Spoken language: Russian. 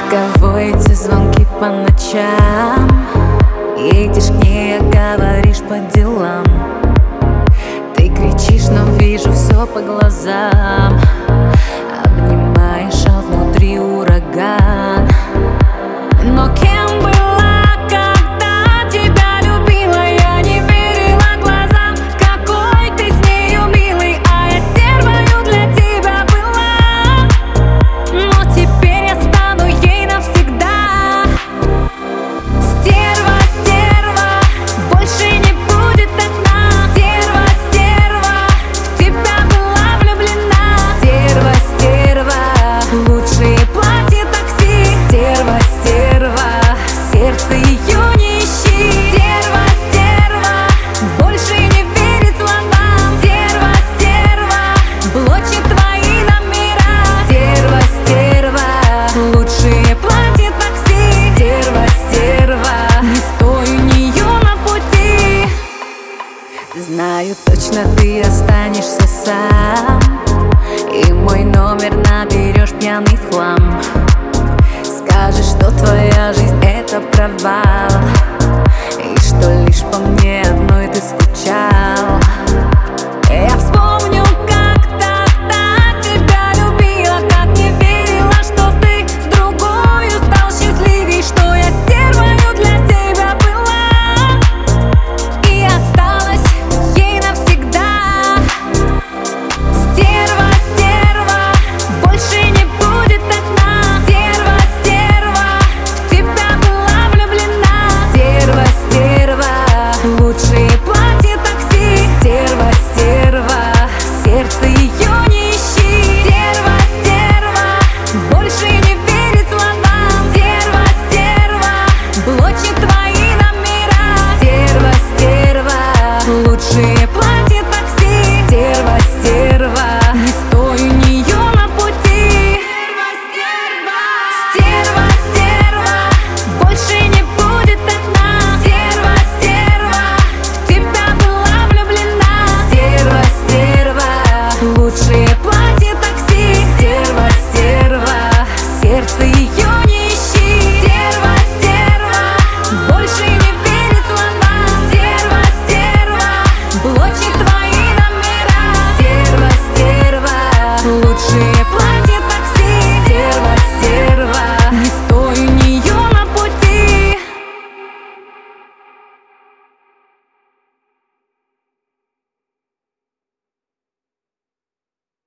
кого эти звонки по ночам? Едешь к ней, говоришь по делам. Ты кричишь, но вижу все по глазам. Обнимаешь, а внутри ураган. Но кем была, когда тебя любила? Я не верила глазам, какой ты с нею милый. А я стервою для тебя была, но теперь я стану ей навсегда. Стерва, стерва, больше не будет одна. Стерва, стерва, в тебя была влюблена. Стерва, стерва, лучшие платья такси. Стерва, стерва, сердце ее не ищи. Стерва, стерва, больше не верит словам. Стерва, стерва, блочит твои номера. Стерва, стерва, лучшие платья такси. Стерва, стерва, не стой у нее на пути. Знаю точно, ты останешься сам, и мой номер наберешь пьяный в хлам. Скажешь, что твоя жизнь это провал, и что лишь по мне одной ты скучал. Я вспомню, как тогда тебя любила, как не верила, что ты с другою стал счастливей, что я стервою для тебя была и осталась ей навсегда. Стерва, стерва, больше не будет одна. Стерва, стерва, в тебя была влюблена. Стерва, стерва, лучшие платья такси. Стерва, стерва, сердце ее не ищи. Стерва, стерва, больше не верит словам. Стерва, стерва, блочит твои номера. Стерва, стерва, лучшие платья такси. Стерва, стерва, не стой у нее на пути. Стерва, стерва, больше не будет одна. Стерва, стерва, в тебя была влюблена. Стерва, стерва, лучшие платья такси. Стерва, стерва, сердце